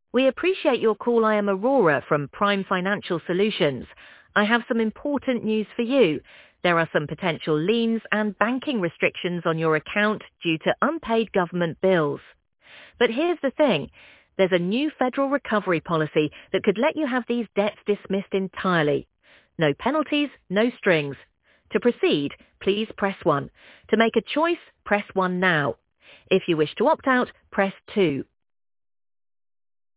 We appreciate your call. I am Aurora from Prime Financial Solutions. I have some important news for you. There are some potential liens and banking restrictions on your account due to unpaid government bills. But here's the thing. There's a new federal recovery policy that could let you have these debts dismissed entirely. No penalties, no strings. To proceed, please press 1. To make a choice, press 1 now. If you wish to opt out, press 2.